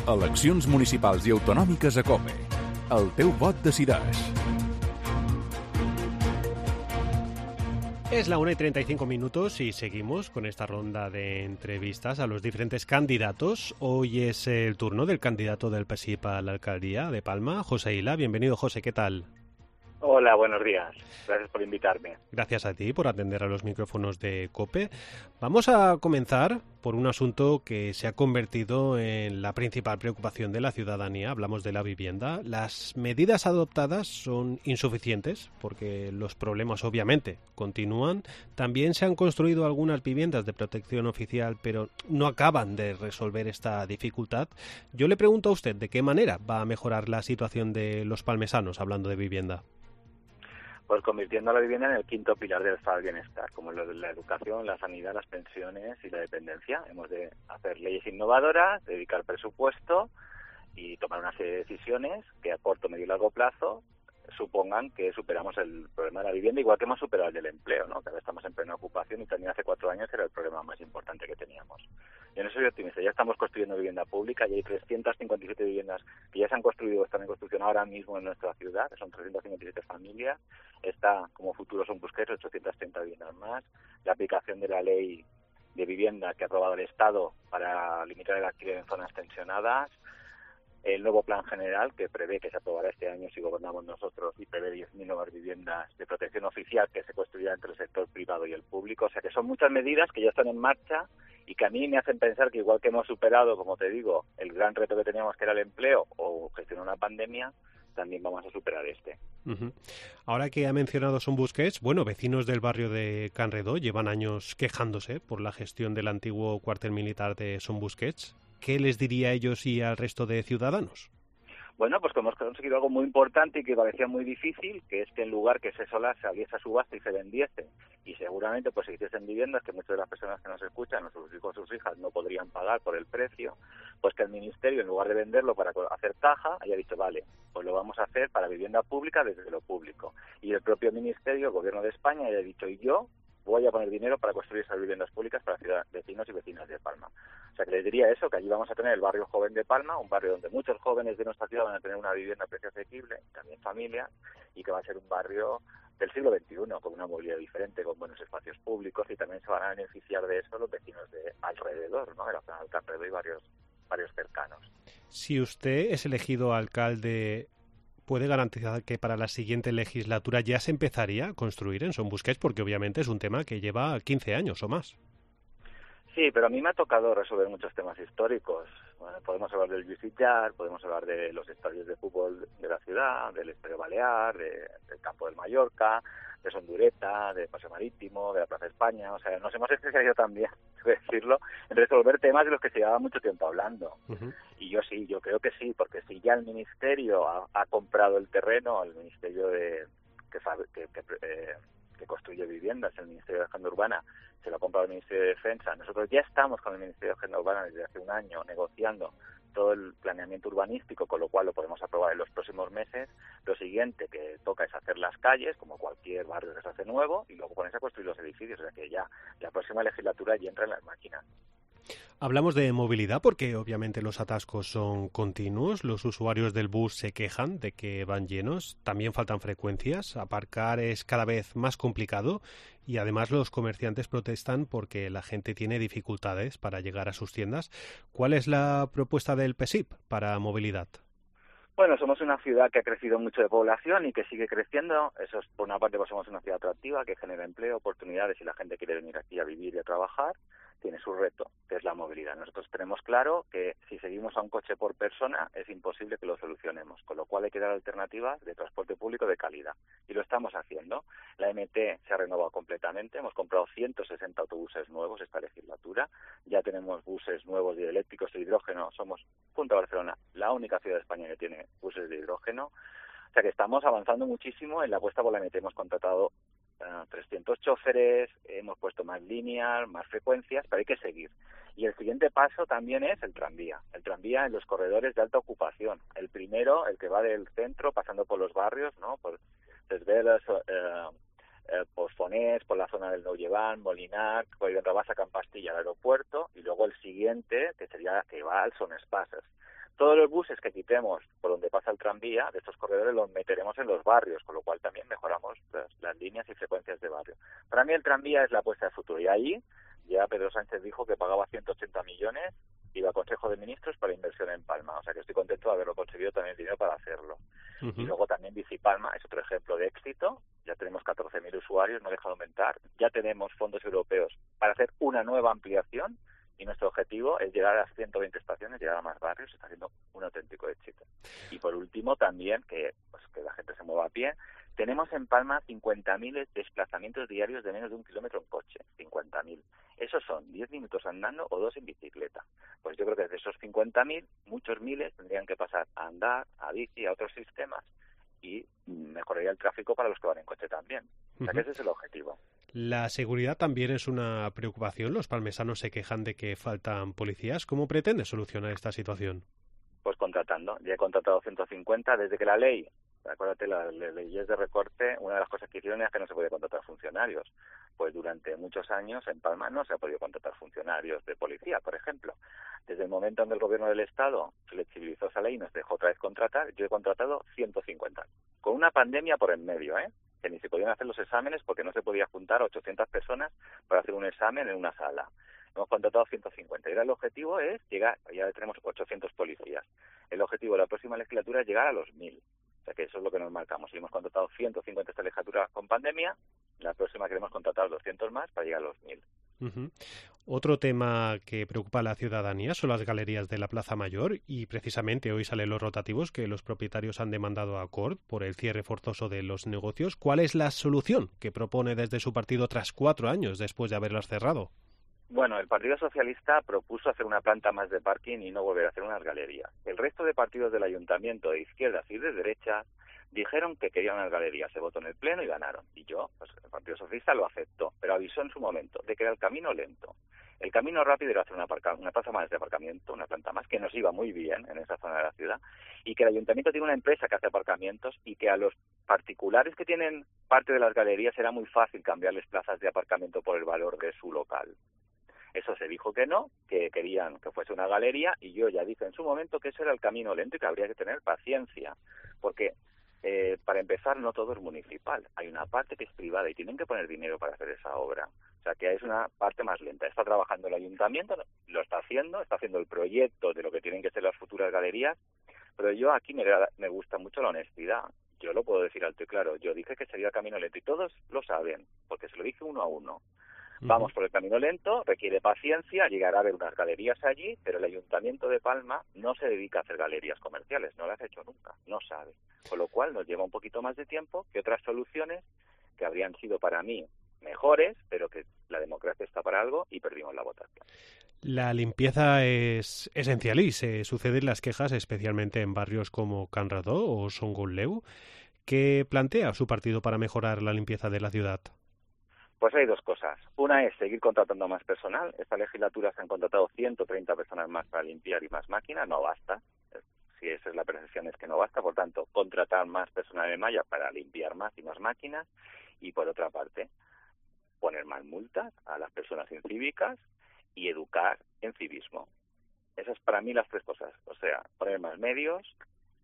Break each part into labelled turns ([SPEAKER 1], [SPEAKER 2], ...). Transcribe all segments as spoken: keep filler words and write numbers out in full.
[SPEAKER 1] Eleccions municipals i autonòmiques a COPE. El teu vot decideix.
[SPEAKER 2] Es la una y treinta y cinco minutos y seguimos con esta ronda de entrevistas a los diferentes candidatos. Hoy es el turno del candidato del P S I P a la alcaldía de Palma, José Ila. Bienvenido, José, ¿qué tal?
[SPEAKER 3] Hola, buenos días. Gracias por invitarme.
[SPEAKER 2] Gracias a ti por atender a los micrófonos de COPE. Vamos a comenzar por un asunto que se ha convertido en la principal preocupación de la ciudadanía. Hablamos de la vivienda. Las medidas adoptadas son insuficientes porque los problemas obviamente continúan. También se han construido algunas viviendas de protección oficial, pero no acaban de resolver esta dificultad. Yo le pregunto a usted, ¿de qué manera va a mejorar la situación de los palmesanos hablando de vivienda?
[SPEAKER 3] Pues convirtiendo a la vivienda en el quinto pilar del estado del bienestar, como lo de la educación, la sanidad, las pensiones y la dependencia. Hemos de hacer leyes innovadoras, dedicar presupuesto y tomar una serie de decisiones que a corto, medio y largo plazo supongan que superamos el problema de la vivienda, igual que hemos superado el del empleo, ¿no? Que ahora estamos en plena ocupación y también hace cuatro años era el problema más importante que teníamos. Yo no soy optimista, ya estamos construyendo vivienda pública y hay trescientas cincuenta y siete viviendas que ya se han construido o están en construcción ahora mismo en nuestra ciudad, que son trescientas cincuenta y siete familias. Está como futuro son Busquets, ochocientas treinta viviendas más. La aplicación de la ley de vivienda que ha aprobado el Estado para limitar el alquiler en zonas tensionadas. El nuevo plan general que prevé que se aprobará este año si gobernamos nosotros y prevé diez mil nuevas viviendas de protección oficial que se construirán entre el sector privado y el público. O sea que son muchas medidas que ya están en marcha y que a mí me hacen pensar que igual que hemos superado, como te digo, el gran reto que teníamos que era el empleo o gestionar una pandemia, también vamos a superar este.
[SPEAKER 2] Uh-huh. Ahora que ha mencionado Son Busquets, bueno, vecinos del barrio de Can Redó llevan años quejándose por la gestión del antiguo cuartel militar de Son Busquets. ¿Qué les diría a ellos y al resto de ciudadanos?
[SPEAKER 3] Bueno, pues que hemos conseguido algo muy importante y que parecía muy difícil, que es que en lugar que ese solar saliese a subasta y se vendiese, y seguramente pues se hiciesen viviendas que muchas de las personas que nos escuchan, sus hijos o sus hijas, no podrían pagar por el precio, pues que el Ministerio, en lugar de venderlo para hacer caja, haya dicho, vale, pues lo vamos a hacer para vivienda pública desde lo público. Y el propio Ministerio, el Gobierno de España, haya dicho, y yo voy a poner dinero para construir esas viviendas públicas para ciudad, vecinos y vecinas de Palma. O sea, que les diría eso, que allí vamos a tener el barrio joven de Palma, un barrio donde muchos jóvenes de nuestra ciudad van a tener una vivienda a precio asequible, también familias, y que va a ser un barrio del siglo veintiuno, con una movilidad diferente, con buenos espacios públicos, y también se van a beneficiar de eso los vecinos de alrededor, ¿no? De la zona del Can Redó y varios, varios cercanos.
[SPEAKER 2] Si usted es elegido alcalde, ¿puede garantizar que para la siguiente legislatura ya se empezaría a construir en Son Busquets? Porque obviamente es un tema que lleva quince años o más.
[SPEAKER 3] Sí, pero a mí me ha tocado resolver muchos temas históricos. Bueno, podemos hablar del Lluís podemos hablar de los estadios de fútbol de la ciudad, del Estadio Balear, de, del Campo del Mallorca, de Sondureta, de Paseo Marítimo, de la Plaza España. O sea, nos hemos especializado también, quiero decirlo, en resolver temas de los que se llevaba mucho tiempo hablando. Uh-huh. Y yo sí, yo creo que sí, porque si ya el Ministerio ha, ha comprado el terreno, el Ministerio de que, que, que eh, que construye viviendas, el Ministerio de Agenda Urbana, se lo ha comprado el Ministerio de Defensa. Nosotros ya estamos con el Ministerio de Agenda Urbana desde hace un año negociando todo el planeamiento urbanístico, con lo cual lo podemos aprobar en los próximos meses. Lo siguiente que toca es hacer las calles, como cualquier barrio que se hace nuevo, y luego ponerse a construir los edificios. O sea que ya la próxima legislatura ya entra en las máquinas.
[SPEAKER 2] Hablamos de movilidad porque obviamente los atascos son continuos, los usuarios del bus se quejan de que van llenos, también faltan frecuencias, aparcar es cada vez más complicado y además los comerciantes protestan porque la gente tiene dificultades para llegar a sus tiendas. ¿Cuál es la propuesta del P S I P para movilidad?
[SPEAKER 3] Bueno, somos una ciudad que ha crecido mucho de población y que sigue creciendo. Eso es, por una parte, pues somos una ciudad atractiva que genera empleo, oportunidades y la gente quiere venir aquí a vivir y a trabajar. Tiene su reto, que es la movilidad. Nosotros tenemos claro que si seguimos a un coche por persona es imposible que lo solucionemos, con lo cual hay que dar alternativas de transporte público de calidad. Y lo estamos haciendo. La M T se ha renovado completamente. Hemos comprado ciento sesenta autobuses nuevos esta legislatura. Ya tenemos buses nuevos de eléctricos de hidrógeno. Somos, junto a Barcelona, la única ciudad de España que tiene buses de hidrógeno. O sea que estamos avanzando muchísimo en la apuesta por la M T. Hemos contratado uh, trescientos choferes, hemos puesto más líneas, más frecuencias, pero hay que seguir. Y el siguiente paso también es el tranvía. El tranvía en los corredores de alta ocupación. El primero, el que va del centro, pasando por los barrios, ¿no? Por Desvelas, eh, eh, por Fonés, por la zona del Nou Llevant, Molinar, por Rabassa, Campastilla, al aeropuerto, y luego el siguiente, que sería que va al Son Espases. Todos los buses que quitemos por donde pasa el tranvía, de estos corredores, los meteremos en los barrios, con lo cual también mejoramos las, las líneas y frecuencias de barrio. Para mí el tranvía es la apuesta de futuro, y ahí ya Pedro Sánchez dijo que pagaba ciento ochenta millones, iba a Consejo de Ministros para inversión en Palma, o sea que estoy contento de haberlo conseguido también dinero para hacerlo. Uh-huh. Y luego también Bici Palma es otro ejemplo de éxito, ya tenemos catorce mil usuarios, no deja de aumentar, ya tenemos fondos europeos para hacer una nueva ampliación, y nuestro objetivo es llegar a las ciento veinte estaciones, llegar a más barrios, está siendo un auténtico éxito. Y por último también, que pues que la gente se mueva a pie, tenemos en Palma cincuenta mil desplazamientos diarios de menos de un kilómetro en coche, cincuenta mil. Esos son diez minutos andando o dos en bicicleta. Pues yo creo que de esos cincuenta mil, muchos miles tendrían que pasar a andar, a bici, a otros sistemas, y mejoraría el tráfico para los que van en coche también. O sea que ese es el objetivo.
[SPEAKER 2] La seguridad también es una preocupación. Los palmesanos se quejan de que faltan policías. ¿Cómo pretende solucionar esta situación?
[SPEAKER 3] Pues contratando. Ya he contratado ciento cincuenta desde que la ley, acuérdate, las leyes de recorte, una de las cosas que hicieron es que no se podía contratar funcionarios. Pues durante muchos años en Palma no se ha podido contratar funcionarios de policía, por ejemplo. Desde el momento en que el gobierno del Estado flexibilizó esa ley y nos dejó otra vez contratar, yo he contratado ciento cincuenta. Con una pandemia por en medio, ¿eh? Que ni se podían hacer los exámenes porque no se podía juntar a ochocientas personas para hacer un examen en una sala. Hemos contratado ciento cincuenta y ahora el objetivo es llegar, ya tenemos ochocientos policías. El objetivo de la próxima legislatura es llegar a los mil. O sea que eso es lo que nos marcamos. Y hemos contratado ciento cincuenta esta legislatura con pandemia, la próxima queremos contratar doscientos más para llegar a los mil.
[SPEAKER 2] Uh-huh. Otro tema que preocupa a la ciudadanía son las galerías de la Plaza Mayor y precisamente hoy salen los rotativos que los propietarios han demandado a Cort por el cierre forzoso de los negocios. ¿Cuál es la solución que propone desde su partido tras cuatro años después de haberlas cerrado?
[SPEAKER 3] Bueno, el Partido Socialista propuso hacer una planta más de parking y no volver a hacer unas galerías. El resto de partidos del ayuntamiento, de izquierdas y de derechas, dijeron que querían unas galerías. Se votó en el Pleno y ganaron. Y yo, pues el Partido Socialista lo aceptó, pero avisó en su momento de que era el camino lento. El camino rápido era hacer una, aparca- una plaza más de aparcamiento, una planta más, que nos iba muy bien en esa zona de la ciudad, y que el ayuntamiento tiene una empresa que hace aparcamientos y que a los particulares que tienen parte de las galerías era muy fácil cambiarles plazas de aparcamiento por el valor de su local. Eso se dijo que no, que querían que fuese una galería, y yo ya dije en su momento que eso era el camino lento y que habría que tener paciencia, porque eh, para empezar no todo es municipal, hay una parte que es privada y tienen que poner dinero para hacer esa obra, o sea que es una parte más lenta. Está trabajando el ayuntamiento, lo está haciendo, está haciendo el proyecto de lo que tienen que ser las futuras galerías, pero yo aquí me, me gusta mucho la honestidad. Yo lo puedo decir alto y claro, yo dije que sería el camino lento y todos lo saben, porque se lo dije uno a uno. Vamos por el camino lento, requiere paciencia, llegará a haber unas galerías allí, pero el Ayuntamiento de Palma no se dedica a hacer galerías comerciales, no las ha hecho nunca, no sabe. Con lo cual nos lleva un poquito más de tiempo que otras soluciones que habrían sido para mí mejores, pero que la democracia está para algo y perdimos la votación.
[SPEAKER 2] La limpieza es esencial y se suceden las quejas, especialmente en barrios como Can Radó o Songoleu. ¿Qué plantea su partido para mejorar la limpieza de la ciudad?
[SPEAKER 3] Pues hay dos cosas. Una es seguir contratando más personal. Esta legislatura se han contratado ciento treinta personas más para limpiar y más máquinas. No basta. Si esa es la percepción, es que no basta. Por tanto, contratar más personal en malla para limpiar más y más máquinas. Y por otra parte, poner más multas a las personas incívicas y educar en civismo. Esas para mí las tres cosas. O sea, poner más medios,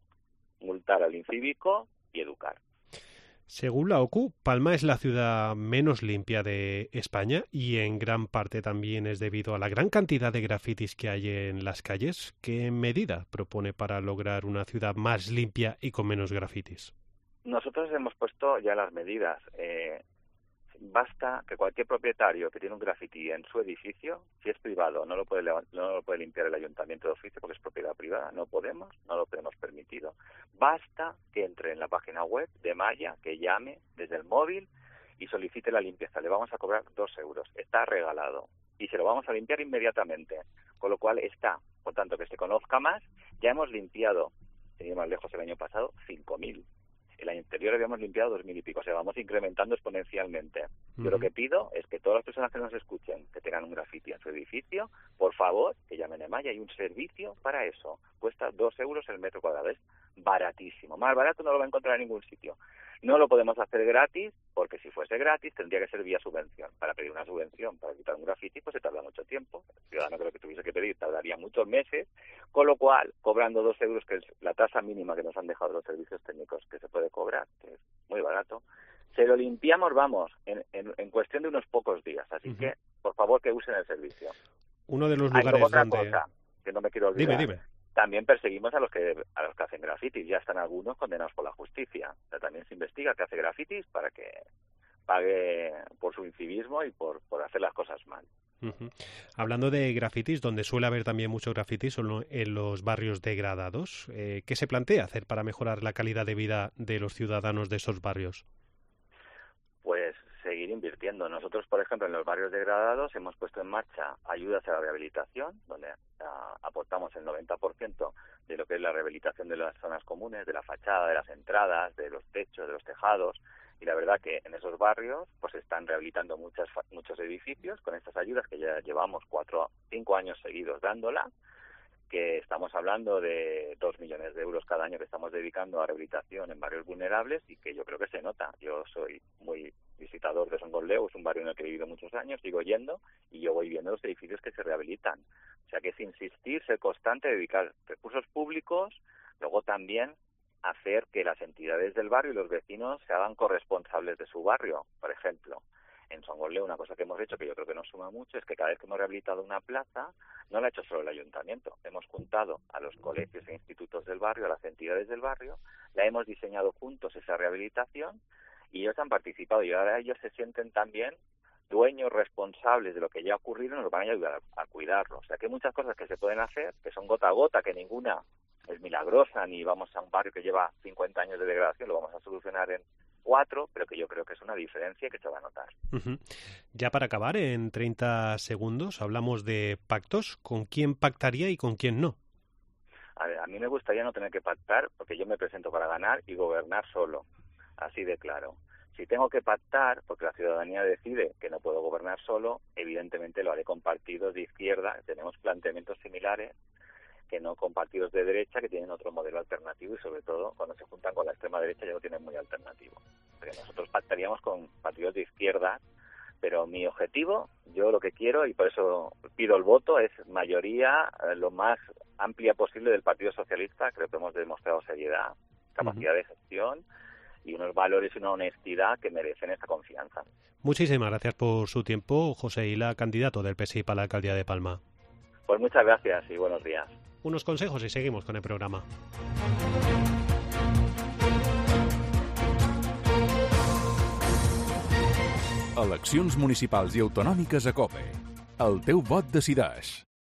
[SPEAKER 3] multar al incívico y educar.
[SPEAKER 2] Según la OCU, Palma es la ciudad menos limpia de España y en gran parte también es debido a la gran cantidad de grafitis que hay en las calles. ¿Qué medida propone para lograr una ciudad más limpia y con menos grafitis?
[SPEAKER 3] Nosotros hemos puesto ya las medidas. Eh, basta que cualquier propietario que tiene un grafiti en su edificio, si es privado, no lo puede no lo puede limpiar el ayuntamiento de oficio porque es propiedad privada, no podemos, no lo tenemos permitido. Basta que entre en la página web de Malla, que llame desde el móvil y solicite la limpieza. Le vamos a cobrar dos euros. Está regalado y se lo vamos a limpiar inmediatamente. Con lo cual está, por tanto, que se conozca más. Ya hemos limpiado, sin ir más lejos el año pasado, cinco mil. El año anterior habíamos limpiado dos mil y pico, o sea, vamos incrementando exponencialmente. Uh-huh. Yo lo que pido es que todas las personas que nos escuchen, que tengan un grafiti en su edificio, por favor, que llamen a Malla. Hay un servicio para eso. Cuesta dos euros el metro cuadrado. Es baratísimo. Más barato no lo va a encontrar en ningún sitio. No lo podemos hacer gratis, porque si fuese gratis tendría que ser vía subvención. Para pedir una subvención, para quitar un grafiti, pues se tarda mucho tiempo. El ciudadano que lo que tuviese que pedir tardaría muchos meses, Con lo cual, cobrando dos euros, que es la tasa mínima que nos han dejado los servicios técnicos que se puede cobrar, que es muy barato, se lo limpiamos, vamos, en, en, en cuestión de unos pocos días. Así uh-huh. que, por favor, que usen el servicio.
[SPEAKER 2] Uno de los lugares
[SPEAKER 3] Hay otra
[SPEAKER 2] donde...
[SPEAKER 3] cosa que no me quiero olvidar.
[SPEAKER 2] Dime, dime.
[SPEAKER 3] También perseguimos a los que a los que hacen grafitis. Ya están algunos condenados por la justicia. O sea, también se investiga que hace grafitis para que pague por su incivismo y por, por hacer las cosas mal.
[SPEAKER 2] Uh-huh. Hablando de grafitis, donde suele haber también muchos grafitis son en los barrios degradados. Eh, ¿Qué se plantea hacer para mejorar la calidad de vida de los ciudadanos de esos barrios?
[SPEAKER 3] Pues seguir invirtiendo. Nosotros, por ejemplo, en los barrios degradados hemos puesto en marcha ayudas a la rehabilitación, donde a, aportamos el noventa por ciento de lo que es la rehabilitación de las zonas comunes, de la fachada, de las entradas, de los techos, de los tejados. Y la verdad que en esos barrios pues se están rehabilitando muchas, muchos edificios con estas ayudas que ya llevamos cuatro, cinco años seguidos dándola, que estamos hablando de dos millones de euros cada año que estamos dedicando a rehabilitación en barrios vulnerables y que yo creo que se nota. Yo soy muy visitador de Son Gosleu, es un barrio en el que he vivido muchos años, sigo yendo y yo voy viendo los edificios que se rehabilitan. O sea que es insistir, ser constante, dedicar recursos públicos, luego también hacer que las entidades del barrio y los vecinos se hagan corresponsables de su barrio. Por ejemplo, en Son Gosleu una cosa que hemos hecho que yo creo que nos suma mucho es que cada vez que hemos rehabilitado una plaza, no la ha hecho solo el ayuntamiento. Hemos juntado a los colegios e institutos del barrio, a las entidades del barrio, la hemos diseñado juntos esa rehabilitación y ellos han participado y ahora ellos se sienten también dueños responsables de lo que ya ha ocurrido y nos van a ayudar a, a cuidarlo. O sea que hay muchas cosas que se pueden hacer, que son gota a gota, que ninguna es milagrosa, ni vamos a un barrio que lleva cincuenta años de degradación, lo vamos a solucionar en cuatro, pero que yo creo que es una diferencia que se va a notar.
[SPEAKER 2] Uh-huh. Ya para acabar, en treinta segundos, hablamos de pactos. ¿Con quién pactaría y con quién no?
[SPEAKER 3] A ver, a mí me gustaría no tener que pactar, porque yo me presento para ganar y gobernar solo, así de claro. Si tengo que pactar, porque la ciudadanía decide que no puedo gobernar solo, evidentemente lo haré con partidos de izquierda, tenemos planteamientos similares, que no con partidos de derecha que tienen otro modelo alternativo y sobre todo cuando se juntan con la extrema derecha ya lo tienen muy alternativo. Porque nosotros pactaríamos con partidos de izquierda, pero mi objetivo, yo lo que quiero y por eso pido el voto, es mayoría eh, lo más amplia posible del Partido Socialista. Creo que hemos demostrado seriedad, capacidad uh-huh. de gestión y unos valores y una honestidad que merecen esta confianza.
[SPEAKER 2] Muchísimas gracias por su tiempo, José Ila, candidato del P S I para la alcaldía de Palma.
[SPEAKER 3] Pues muchas gracias y buenos días.
[SPEAKER 2] Unos consejos y seguimos con el programa.
[SPEAKER 1] Eleccions municipals i autonòmiques a COPE. El teu vot decideix.